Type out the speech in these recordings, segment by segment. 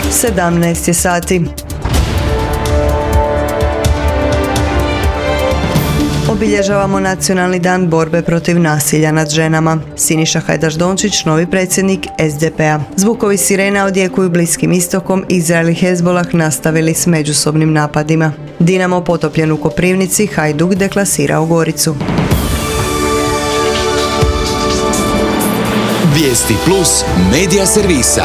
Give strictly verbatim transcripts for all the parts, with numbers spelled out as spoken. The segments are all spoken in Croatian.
sedamnaest je sati. Obilježavamo Nacionalni dan borbe protiv nasilja nad ženama. Siniša Hajdaš-Dončić, novi predsjednik es de pe a. Zvukovi sirena odjekuju Bliskim istokom, Izrael i Hezbolah nastavili s međusobnim napadima. Dinamo potopljen u Koprivnici, Hajduk deklasirao Goricu. Vijesti plus medija servisa.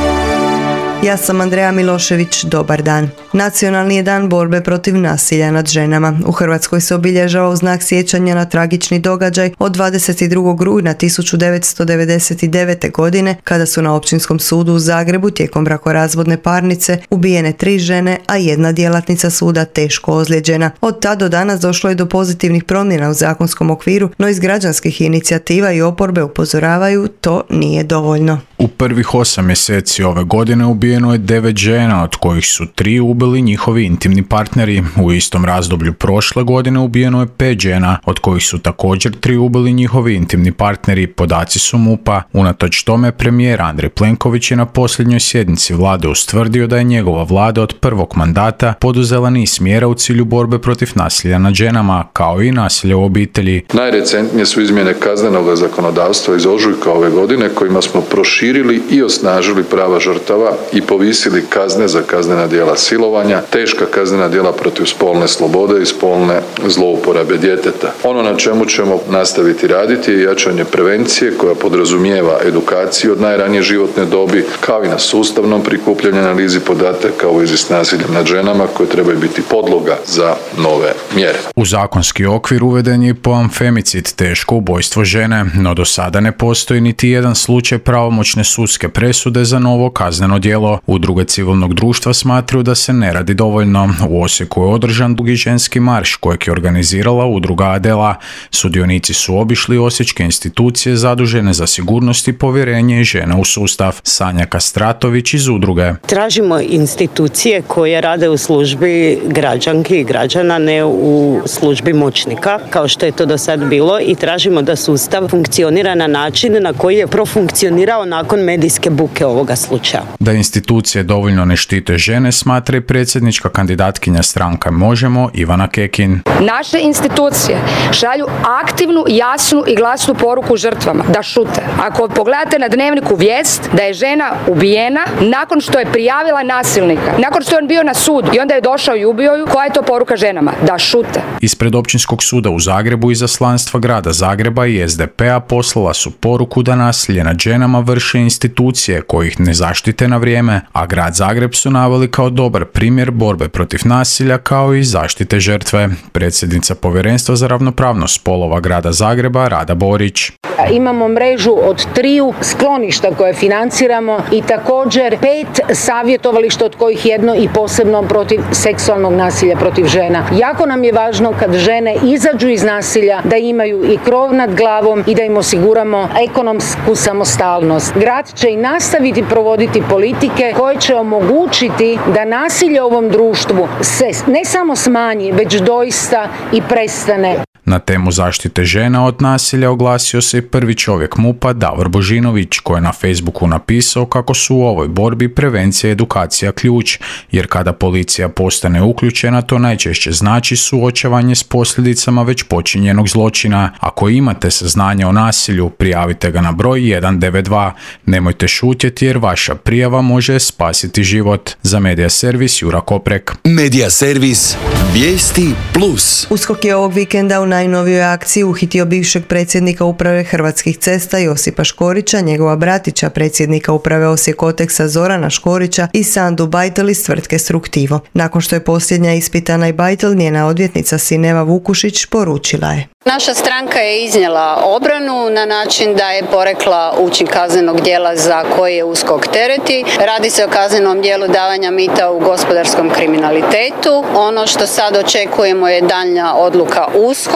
Ja sam Andreja Milošević, dobar dan. Nacionalni je dan borbe protiv nasilja nad ženama. U Hrvatskoj se obilježava u znak sjećanja na tragični događaj od dvadeset drugog rujna tisuću devetsto devedeset devete. godine, kada su na Općinskom sudu u Zagrebu tijekom brakorazvodne parnice ubijene tri žene, a jedna djelatnica suda teško ozlijeđena. Od tada do danas došlo je do pozitivnih promjena u zakonskom okviru, no iz građanskih inicijativa i oporbe upozoravaju to nije dovoljno. U prvih osam mjeseci ove godine ubijeno je devet žena, od kojih su tri ubili njihovi intimni partneri. U istom razdoblju prošle godine ubijeno je pet žena, od kojih su također tri ubili njihovi intimni partneri. Podaci su MUP-a. Unatoč tome, premijer Andrej Plenković je na posljednjoj sjednici vlade ustvrdio da je njegova vlada od prvog mandata poduzela niz mjera u cilju borbe protiv nasilja nad ženama, kao i nasilja u obitelji. Najrecentnije su izmjene kaznenog zakonodavstva iz ožujka ove godine, kojima smo proširili i osnažili prava žrtava i povisili kazne za kaznena djela silovanja, teška kaznena djela protiv spolne slobode i spolne zlouporabe djeteta. Ono na čemu ćemo nastaviti raditi je jačanje prevencije koja podrazumijeva edukaciju od najranije životne dobi, kao i na sustavnom prikupljanju analizi podataka u vezi s nasiljem nad ženama koje trebaju biti podloga za nove mjere. U zakonski okvir uveden je pojam femicid, teško ubojstvo žene, no do sada ne postoji niti jedan slučaj pravomoćne sudske presude za novo kazneno djelo. Udruge civilnog društva smatraju da se ne radi dovoljno. U Osijeku je održan dugi ženski marš kojeg je organizirala udruga Adela. Sudionici su obišli osječke institucije zadužene za sigurnost i povjerenje žena u sustav. Sanja Kastratović iz udruge. Tražimo institucije koje rade u službi građanki i građana, ne u službi moćnika, kao što je to do sad bilo, i tražimo da sustav funkcionira na način na koji je profunkcionirao nakon medijske buke ovoga slučaja. Da institucije dovoljno ne štite žene, smatra i predsjednička kandidatkinja stranka Možemo, Ivana Kekin. Naše institucije šalju aktivnu, jasnu i glasnu poruku žrtvama da šute. Ako pogledate na Dnevniku vijest da je žena ubijena nakon što je prijavila nasilnika, nakon što je on bio na sudu i onda je došao i ubio ju, koja je to poruka ženama? Da šute. Ispred Općinskog suda u Zagrebu izaslanstva grada Zagreba i es de pe a poslala su poruku da nasilje nad ženama vrše institucije koje ih ne zaštite na vrijeme, a grad Zagreb su naveli kao dobar primjer borbe protiv nasilja kao i zaštite žrtve. Predsjednica Povjerenstva za ravnopravnost spolova grada Zagreba, Rada Borić. Imamo mrežu od triju skloništa koje financiramo i također pet savjetovališta, od kojih jedno i posebno protiv seksualnog nasilja protiv žena. Jako nam je važno kad žene izađu iz nasilja da imaju i krov nad glavom i da im osiguramo ekonomsku samostalnost. Grad će i nastaviti provoditi politike koje će omogućiti da nasilje u ovom društvu se ne samo smanji, već doista i prestane. Na temu zaštite žena od nasilja oglasio se i prvi čovjek MUP-a Davor Božinović, koji je na Facebooku napisao kako su u ovoj borbi prevencija i edukacija ključ, jer kada policija postane uključena, to najčešće znači suočavanje s posljedicama već počinjenog zločina. Ako imate saznanje o nasilju, prijavite ga na broj jedan devet dva. Nemojte šutjeti jer vaša prijava može spasiti život. Za Medija servis Jura Koprek. Medija servis Vijesti plus. USKOK je ovog vikenda u najnovijoj akciji uhitio bivšeg predsjednika uprave Hrvatskih cesta Josipa Škorića, njegova bratića predsjednika uprave Osijek-Oteksa Zorana Škorića i Sandu Bajtel iz tvrtke Struktivo. Nakon što je posljednja ispitana i Bajtel, njena odvjetnica Sineva Vukušić poručila je: Naša stranka je iznijela obranu na način da je porekla učin kaznenog djela za koje je USKOK tereti. Radi se o kaznenom djelu davanja mita u gospodarskom kriminalitetu. Ono što sad očekujemo je daljnja odluka USKOK-a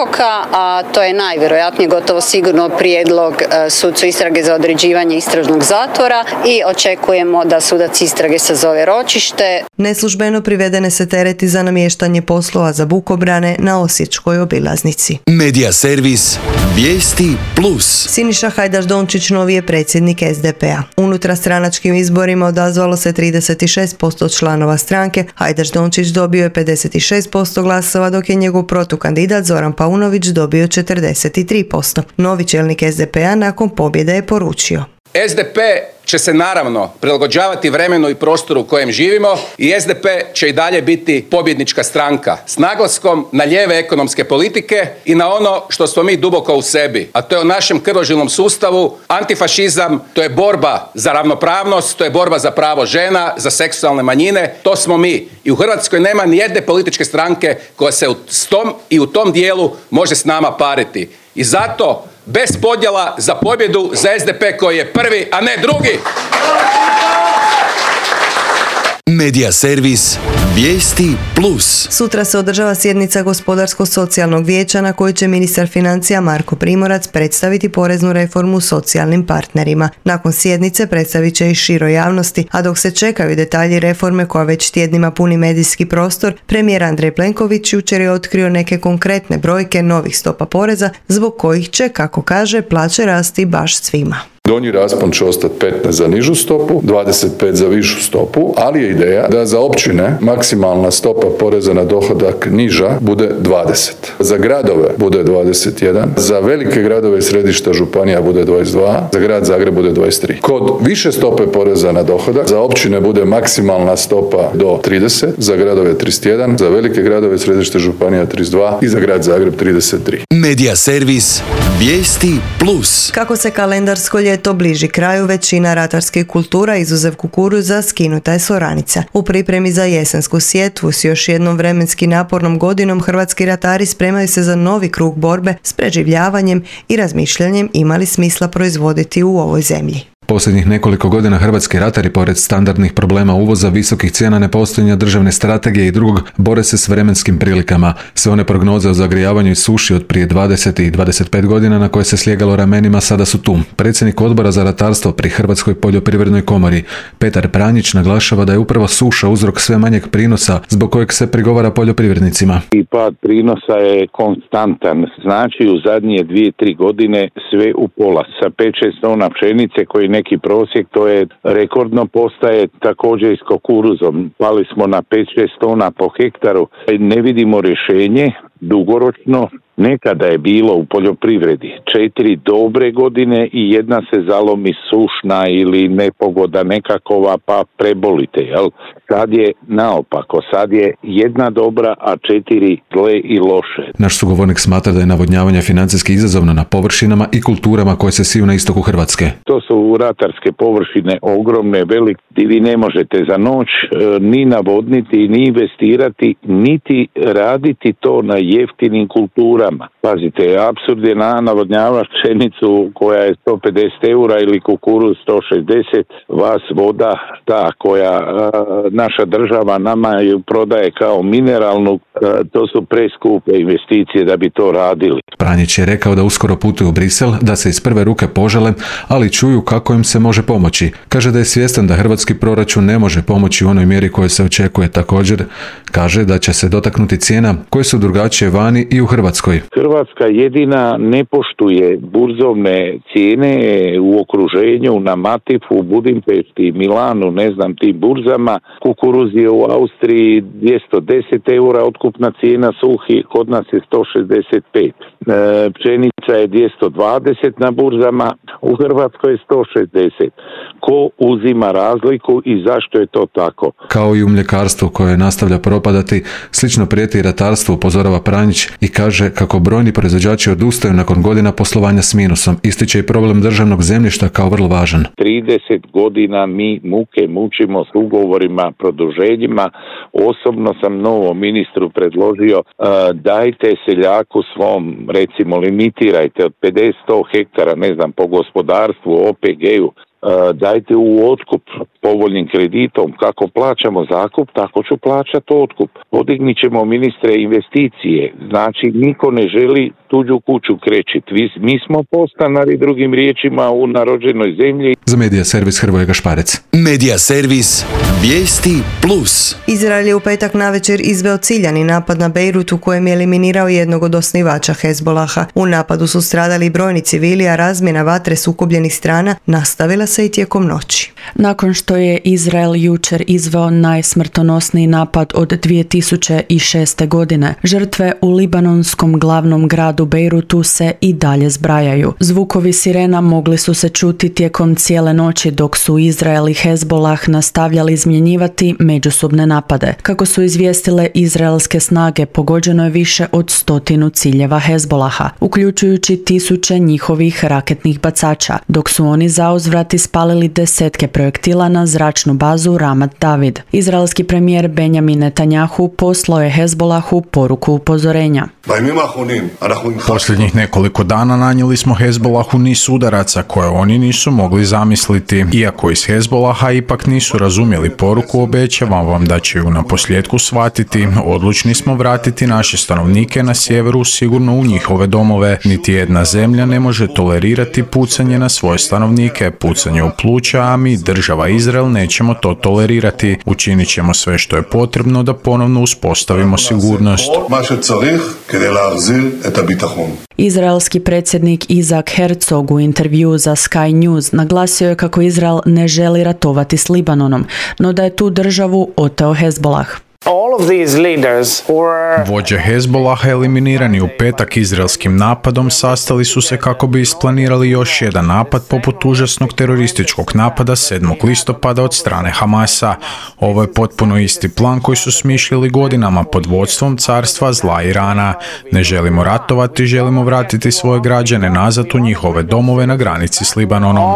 uskoka, a to je najvjerojatnije gotovo sigurno prijedlog sucu istrage za određivanje istražnog zatvora i očekujemo da sudac istrage sazove ročište. Neslužbeno privedene se tereti za namještanje poslova za bukobrane na osječkoj obilaznici. Medija servis Vijesti plus. Siniša Hajdaš Dončić novi je predsjednik es de pe a. Unutra stranačkim izborima odazvalo se trideset šest posto članova stranke, Hajdaš Dončić dobio je pedeset šest posto glasova, dok je njegov protukandidat Zoran Paunović dobio četrdeset tri posto. Novi čelnik es de pe a nakon pobjede je poručio: es de pe će se naravno prilagođavati vremenu i prostoru u kojem živimo i es de pe će i dalje biti pobjednička stranka s naglaskom na lijeve ekonomske politike i na ono što smo mi duboko u sebi, a to je u našem krvožilnom sustavu antifašizam, to je borba za ravnopravnost, to je borba za pravo žena, za seksualne manjine, to smo mi. I u Hrvatskoj nema ni jedne političke stranke koja se u tom i u tom dijelu može s nama pariti. I zato bez podjela za pobjedu za es de pe koji je prvi, a ne drugi. Medija servis Vijesti plus. Sutra se održava sjednica Gospodarsko-socijalnog vijeća na kojoj će ministar financija Marko Primorac predstaviti poreznu reformu socijalnim partnerima. Nakon sjednice predstavit će i široj javnosti, a dok se čekaju detalji reforme koja već tjednima puni medijski prostor, premijer Andrej Plenković jučer je otkrio neke konkretne brojke novih stopa poreza zbog kojih će, kako kaže, plaće rasti baš svima. Donji raspon će ostati petnaest za nižu stopu, dvadeset pet za višu stopu, ali je ideja da za općine maksimalna stopa poreza na dohodak niža bude dvadeset. Za gradove bude dvadeset jedan, za velike gradove i središta županija bude dvadeset dva, za grad Zagreb bude dvadeset tri. Kod više stope poreza na dohodak za općine bude maksimalna stopa do trideset, za gradove trideset jedan, za velike gradove i središta županija trideset dva i za grad Zagreb trideset tri. Medija servis Vijesti plus. Kako se kalendarsko ljeto bliži kraju, većina ratarskih kultura, izuzev kukuruza, skinuta je s oranica. U pripremi za jesensku sjetvu s još jednom vremenski napornom godinom hrvatski ratari spremaju se za novi krug borbe s preživljavanjem i razmišljanjem ima li smisla proizvoditi u ovoj zemlji. Posljednjih nekoliko godina hrvatski ratari, pored standardnih problema uvoza, visokih cijena, nepostojanja državne strategije i drugog, bore se s vremenskim prilikama. Sve one prognoze o zagrijavanju i suši od prije dvadeset i dvadeset pet godina na koje se slijegalo ramenima sada su tu. Predsjednik odbora za ratarstvo pri Hrvatskoj poljoprivrednoj komori, Petar Pranjić, naglašava da je upravo suša uzrok sve manjeg prinosa zbog kojeg se prigovara poljoprivrednicima. I pad prinosa je konstantan. Znači u zadnje dvije, tri godine sve u pola. Sa pet šest tona pšenice koji neki prosjek, to je rekordno, postaje također i s kukuruzom. Pali smo na pet šest tona po hektaru. Ne vidimo rješenje dugoročno. Nekada je bilo u poljoprivredi četiri dobre godine i jedna se zalomi sušna ili nepogoda nekakova pa prebolite, jel? Sad je naopako, sad je jedna dobra, a četiri zle i loše. Naš sugovornik smatra da je navodnjavanje financijski izazovno na površinama i kulturama koje se siju na istoku Hrvatske. To su ratarske površine ogromne, velike, vi ne možete za noć e, ni navodniti, ni investirati, niti raditi to na jeftinim kulturama. Pazite, apsurd je na navodnjavaš pšenicu koja je sto pedeset eura ili kukuruz sto šezdeset, vas voda ta koja a, naša država nama ju prodaje kao mineralnu, a, to su preskupe investicije da bi to radili. Pranjić je rekao da uskoro putuju u Brisel, da se iz prve ruke požele, ali čuju kako im se može pomoći. Kaže da je svjestan da hrvatski proračun ne može pomoći u onoj mjeri koje se očekuje. Također kaže da će se dotaknuti cijena koje su drugačije vani i u Hrvatskoj. Hrvatska jedina ne poštuje burzovne cijene u okruženju, na Matifu, u Budimpešti, Milanu, ne znam, tim burzama. Kukuruz je u Austriji dvjesto deset eura, otkupna cijena suhi, kod nas je sto šezdeset pet. E, pšenica je dvjesto dvadeset na burzama, u Hrvatskoj je sto šezdeset. Ko uzima razliku i zašto je to tako? Kao i u mljekarstvu koje nastavlja propadati, slično prijeti i ratarstvu, upozorava Pranjić i kaže kako brojni proizvođači odustaju nakon godina poslovanja s minusom. Ističe i problem državnog zemljišta kao vrlo važan. trideset godina mi muke mučimo s ugovorima, produženjima. Osobno sam novom ministru predložio uh, dajte seljaku svom, recimo limitirajte od pedeset do sto hektara, ne znam, po gospodarstvu, o pe ge u, dajte u otkup povoljnim kreditom, kako plaćamo zakup, tako ću plaćati otkup. Podignit ćemo, ministre, investicije, znači niko ne želi tuđu kuću krečiti. Mi smo podstanari, drugim riječima, u narođenoj zemlji. Za Medija servis Hrvoje Gašparec. Medija servis Vijesti plus. Izrael je u petak navečer izveo ciljani napad na Bejrut u kojem je eliminirao jednog od osnivača Hezbolaha. U napadu su stradali brojni civili, a razmjena vatre sukobljenih strana nastavila se i tijekom noći. Nakon što je Izrael jučer izveo najsmrtonosniji napad od dvije tisuće šeste. godine, žrtve u libanonskom glavnom gradu Bejrutu se i dalje zbrajaju. Zvukovi sirena mogli su se čuti tijekom cijele noći dok su Izrael i Hezbolah nastavljali izmjenjivati međusobne napade. Kako su izvijestile izraelske snage, pogođeno je više od stotinu ciljeva Hezbolaha, uključujući tisuće njihovih raketnih bacača, dok su oni zauzvrat ispalili desetke projektila na zračnu bazu Ramat David. Izraelski premijer Benjamin Netanjahu poslao je Hezbolahu poruku upozorenja. Posljednjih nekoliko dana nanijeli smo Hezbolahu niz udaraca koje oni nisu mogli zamisliti. Iako iz Hezbolaha ipak nisu razumjeli poruku, obećavam vam da će ju na posljedku shvatiti. Odlučni smo vratiti naše stanovnike na sjeveru sigurno u njihove domove. Niti jedna zemlja ne može tolerirati pucanje na svoje stanovnike, pucanje u pluća, a mi, država Izrael, nećemo to tolerirati. Učinit ćemo sve što je potrebno da ponovno uspostavimo sigurnost. Izraelski predsjednik Isaac Herzog u intervju za Sky News naglasio je kako Izrael ne želi ratovati s Libanonom, no da je tu državu oteo Hezbolah. Vođe Hezbolaha eliminirani u petak izraelskim napadom sastali su se kako bi isplanirali još jedan napad poput užasnog terorističkog napada sedmog listopada od strane Hamasa. Ovo je potpuno isti plan koji su smišljali godinama pod vodstvom carstva zla Irana. Ne želimo ratovati, želimo vratiti svoje građane nazad u njihove domove na granici s Libanonom.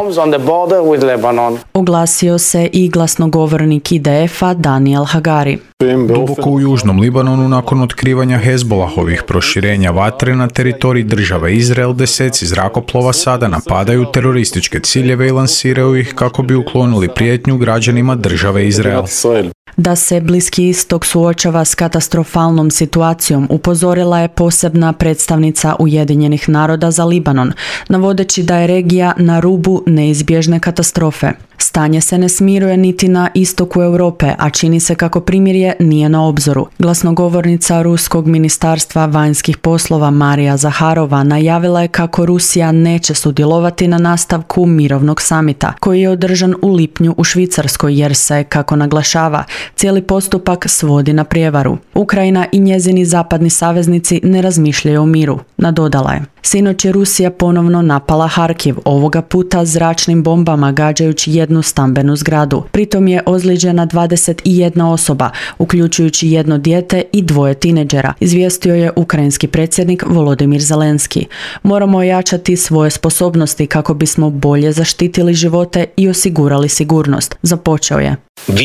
Oglasio se i glasnogovornik I D F-a Daniel Hagari. Duboko u južnom Libanonu, nakon otkrivanja Hezbolahovih proširenja vatre na teritoriji države Izrael, deseci zrakoplova sada napadaju terorističke ciljeve i lansiraju ih kako bi uklonili prijetnju građanima države Izrael. Da se Bliski istok suočava s katastrofalnom situacijom, upozorila je posebna predstavnica Ujedinjenih naroda za Libanon, navodeći da je regija na rubu neizbježne katastrofe. Stanje se ne smiruje niti na istoku Europe, a čini se kako primirje nije na obzoru. Glasnogovornica Ruskog ministarstva vanjskih poslova Marija Zaharova najavila je kako Rusija neće sudjelovati na nastavku mirovnog samita, koji je održan u lipnju u Švicarskoj, jer se, kako naglašava, cijeli postupak svodi na prijevaru. Ukrajina i njezini zapadni saveznici ne razmišljaju o miru, nadodala je. Sinoć je Rusija ponovno napala Harkiv, ovoga puta zračnim bombama gađajući jednu stambenu zgradu. Pritom je ozlijeđena dvadeset jedna osoba, uključujući jedno dijete i dvoje tineđera, izvijestio je ukrajinski predsjednik Volodymyr Zelenski. Moramo ojačati svoje sposobnosti kako bismo bolje zaštitili živote i osigurali sigurnost, započeo je.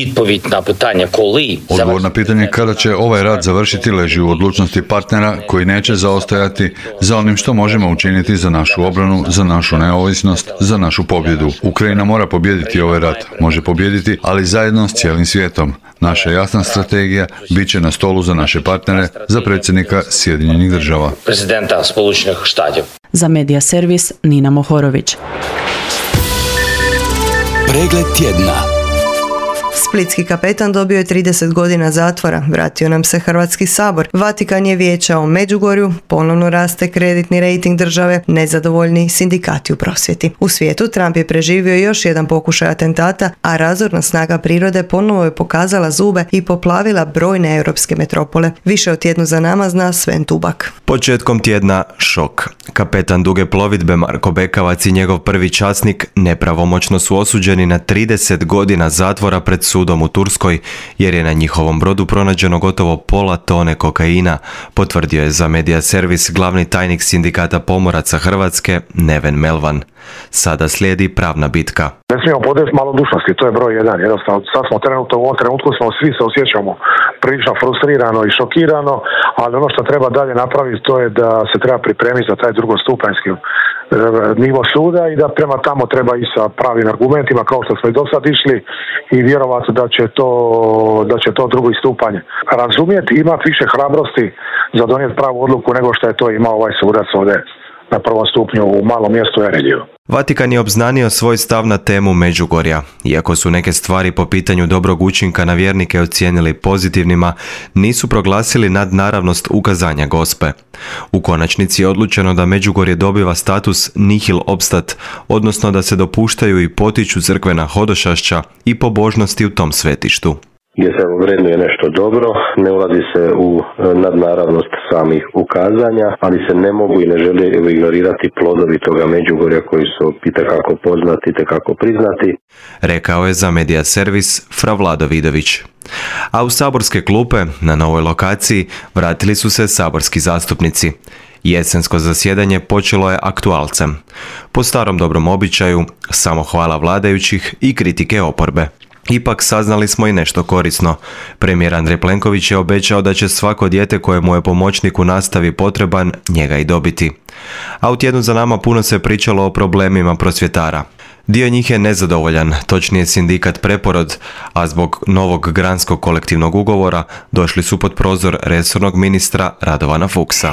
Odgovor na pitanje kada će ovaj rat završiti leži u odlučnosti partnera koji neće zaostajati za onim što možemo učiniti za našu obranu, za našu neovisnost, za našu pobjedu. Ukrajina mora pobijediti ovaj rat. Može pobijediti, ali zajedno s cijelim svijetom. Naša jasna strategija bit će na stolu za naše partnere, za predsjednika Sjedinjenih država. Za Medija servis Nina Mohorović. Pregled tjedna. Splitski kapetan dobio je trideset godina zatvora, vratio nam se Hrvatski sabor, Vatikan je vijeća o Međugorju, ponovno raste kreditni rejting države, nezadovoljni sindikati u prosvjeti. U svijetu Trump je preživio još jedan pokušaj atentata, a razorna snaga prirode ponovo je pokazala zube i poplavila brojne europske metropole. Više o tjednu za nama zna Sven Tubak. Početkom tjedna šok. Kapetan duge plovidbe Marko Bekavac i njegov prvi časnik nepravomoćno su osuđeni na trideset godina zatvora pred sudom u Turskoj, jer je na njihovom brodu pronađeno gotovo pola tone kokaina, potvrdio je za Medija servis glavni tajnik sindikata pomoraca Hrvatske Neven Melvan. Sada slijedi pravna bitka. Ne smijemo podeti malodušnosti, to je broj jedan. Jednostavno, sad smo trenutno, u ovom trenutku smo svi se osjećamo prilično frustrirano i šokirano, ali ono što treba dalje napraviti to je da se treba pripremiti za taj drugostupanjski nivo suda i da prema tamo treba i sa pravim argumentima kao što smo i do sad išli i vjerovati da će to, da će to drugi stupanj razumjeti i imati više hrabrosti za donijeti pravu odluku nego što je to imao ovaj sudac ovdje na prvom stupnju u malom mjestu Erediju. Vatikan je obznanio svoj stav na temu Međugorja. Iako su neke stvari po pitanju dobrog učinka na vjernike ocijenili pozitivnima, nisu proglasili nadnaravnost ukazanja Gospe. U konačnici je odlučeno da Međugorje dobiva status nihil obstat, odnosno da se dopuštaju i potiču crkvena hodošašća i pobožnosti u tom svetištu. Gdje se vrednuje nešto dobro, ne ulazi se u nadnaravnost samih ukazanja, ali se ne mogu i ne žele ignorirati plodovi toga Međugorja koji su itekako poznati, itekako priznati. Rekao je za Medija servis Fra Vlado Vidović. A u saborske klupe na novoj lokaciji vratili su se saborski zastupnici. Jesensko zasjedanje počelo je aktualcem. Po starom dobrom običaju, samo hvala vladajućih i kritike oporbe. Ipak saznali smo i nešto korisno. Premijer Andrej Plenković je obećao da će svako dijete kojemu je pomoćnik u nastavi potreban njega i dobiti. A u tjednu za nama puno se pričalo o problemima prosvjetara. Dio njih je nezadovoljan, točnije sindikat Preporod, a zbog novog granskog kolektivnog ugovora došli su pod prozor resornog ministra Radovana Fuchsa.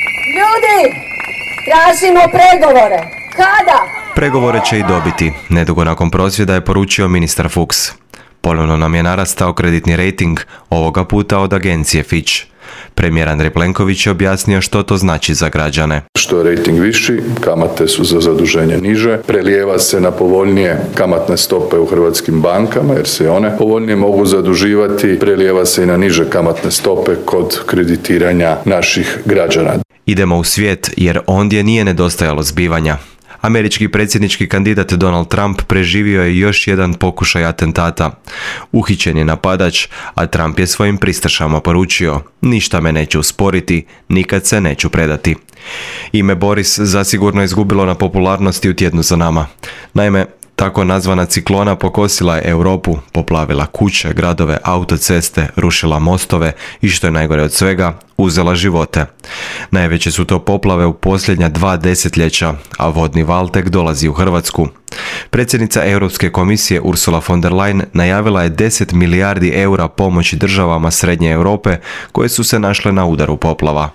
Ljudi, tražimo pregovore. Kada? Pregovore će i dobiti. Nedugo nakon prosvjeda je poručio ministar Fuchs. Ponovno nam je narastao kreditni rejting, ovoga puta od agencije Fitch. Premijer Andrej Plenković je objasnio što to znači za građane. Što je rejting viši, kamate su za zaduženje niže, prelijeva se na povoljnije kamatne stope u hrvatskim bankama jer se one povoljnije mogu zaduživati, prelijeva se i na niže kamatne stope kod kreditiranja naših građana. Idemo u svijet jer ondje nije nedostajalo zbivanja. Američki predsjednički kandidat Donald Trump preživio je još jedan pokušaj atentata. Uhićen je napadač, a Trump je svojim pristašama poručio: ništa me neće usporiti, nikad se neću predati. Ime Boris zasigurno je izgubilo na popularnosti u tjednu za nama. Naime, tako nazvana ciklona pokosila je Europu, poplavila kuće, gradove, autoceste, rušila mostove i što je najgore od svega, uzela živote. Najveće su to poplave u posljednja dva desetljeća, a vodni val tek dolazi u Hrvatsku. Predsjednica Europske komisije Ursula von der Leyen najavila je deset milijardi eura pomoći državama Srednje Europe koje su se našle na udaru poplava.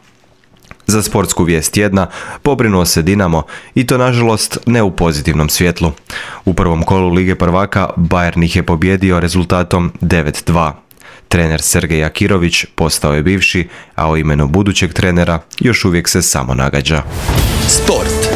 Za sportsku vijest tjedna pobrinuo se Dinamo i to nažalost ne u pozitivnom svjetlu. U prvom kolu Lige prvaka Bayern ih je pobijedio rezultatom devet dva. Trener Sergej Akirović postao je bivši, a o imenu budućeg trenera još uvijek se samo nagađa. Sport.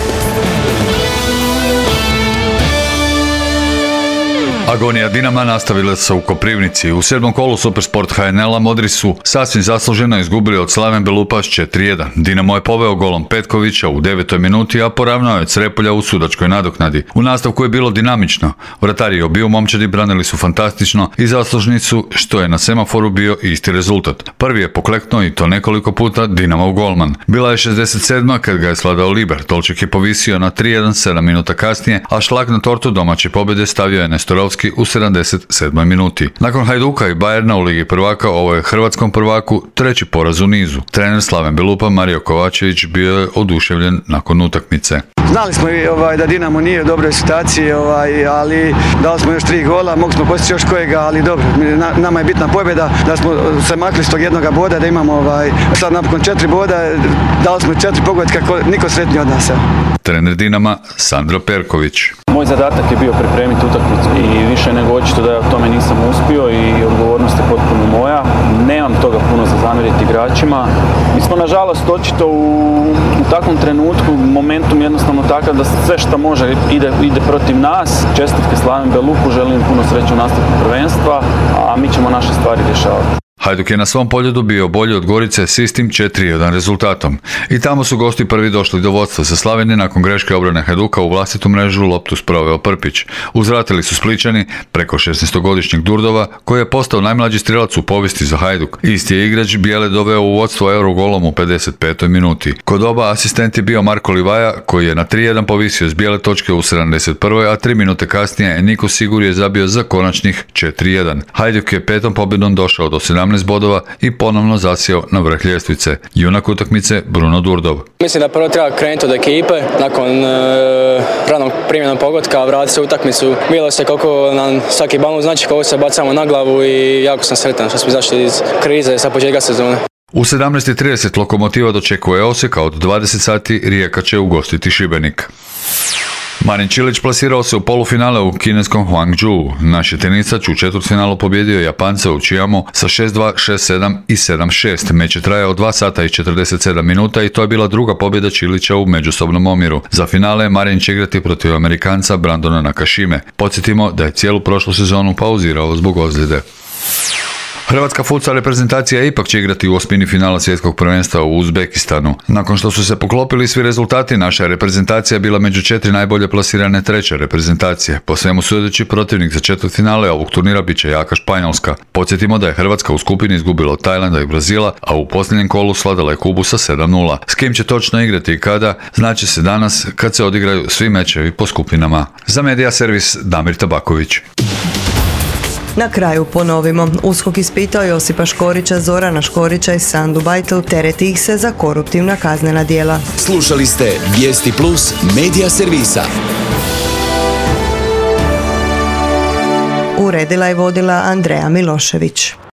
Agonija Dinama nastavila se u Koprivnici. U sedmom kolu Supersport H N L-a Modri su sasvim zasluženo izgubili od Slaven Belupa s četiri jedan. Dinamo je poveo golom Petkovića u devetoj minuti, a poravnao je Crepolja u sudačkoj nadoknadi. U nastavku je bilo dinamično. Vratari i obiju momčadi branili su fantastično i zaslužni su što je na semaforu bio isti rezultat. Prvi je pokleknuo i to nekoliko puta Dinamo golman. Bila je šezdeset sedma kad ga je sladao Liber. Tolček je povisio na tri jedan sedam minuta kasnije, a šlag na tortu domaće pobjede stavio je Nestorovski u sedamdeset sedmoj minuti. Nakon Hajduka i Bajerna u Ligi prvaka, ovo je hrvatskom prvaku treći poraz u nizu. Trener Slaven Belupa Mario Kovačević bio je oduševljen nakon utakmice. Znali smo i ovaj, da Dinamo nije u dobroj situaciji, ovaj, ali dali smo još tri gola, mogli smo postići još kojega, ali dobro, na, nama je bitna pobjeda, da smo se makli s tog jednoga boda, da imamo ovaj, sad napokon četiri boda, dali smo četiri pogodka, niko sretniji od nas. Trener Dinama Sandro Perković. Moj zadatak je bio pripremiti utakmicu i više nego očito da ja u tome nisam uspio i odgovornost je potpuno moja. Nemam toga puno za zamjeriti igračima. Mi smo nažalost očito u, u takvom trenutku, momentum jednostavno takav da sve što može ide, ide protiv nas. Čestitke Slaven Belupu, želim puno sreće u nastavku prvenstva, a mi ćemo naše stvari rješavati. Hajduk je na svom poljudu bio bolji od Gorice s istim četiri jedan rezultatom. I tamo su gosti prvi došli do vodstva sa Slaveni nakon greške obrane Hajduka u vlastitu mrežu loptu sproveo Prpić. Uzvratili su Spličani preko šesnaestogodišnjeg Durdova koji je postao najmlađi strelac u povijesti za Hajduk. Isti je igrač Bijele doveo u vodstvo Eurogolom u pedeset petoj minuti. Kod oba asistent je bio Marko Livaja koji je na tri jedan povisio s bijele točke u sedamdeset prvoj a tri minute kasnije Niko Sigur je zabio za konačnih četiri jedan. Hajduk je petom pobjedom došao do sedamnaeste sedamnaest bodova i ponovno zasjeo na vrh ljestvice. Junak utakmice Bruno Durdov. Mislim da prvo treba krenuti od ekipe, nakon e, ranog primjenog pogotka, vratiti se u utakmicu. Bilo se koliko nam svaki balon znači, koliko se bacamo na glavu i jako sam sretan što smo izašli iz krize sa početka sezone. U sedamnaest i trideset Lokomotiva dočekuje Osijeka, od dvadeset sati Rijeka će ugostiti Šibenik. Marin Čilić plasirao se u polufinale u kineskom Hangzhou. Naš je tenisač u četvrtfinalu pobjedio Japanca u Chiamu sa šest dva, šest sedam i sedam šest. Meč je trajao dva sata i četrdeset sedam minuta i to je bila druga pobjeda Čilića u međusobnom omjeru. Za finale Marin će igrati protiv Amerikanca Brandona Nakashime. Podsjetimo da je cijelu prošlu sezonu pauzirao zbog ozljede. Hrvatska futsal reprezentacija ipak će igrati u osmini finala svjetskog prvenstva u Uzbekistanu. Nakon što su se poklopili svi rezultati, naša reprezentacija bila među četiri najbolje plasirane treće reprezentacije. Po svemu sudeći, protivnik za četvrtfinale ovog turnira bit će jaka Španjolska. Podsjetimo da je Hrvatska u skupini izgubila od Tajlanda i Brazila, a u posljednjem kolu svladala je Kubu sa sedam nula. S kim će točno igrati i kada, znači se danas kad se odigraju svi mečevi po skupinama. Za Medija servis Damir Tabaković. Na kraju ponovimo. USKOK ispitao Josipa Škorića, Zorana Škorića i Sandu Bajtl, tereti ih se za koruptivna kaznena djela. Slušali ste Vijesti Plus Medija servisa. Uredila i vodila Andreja Milošević.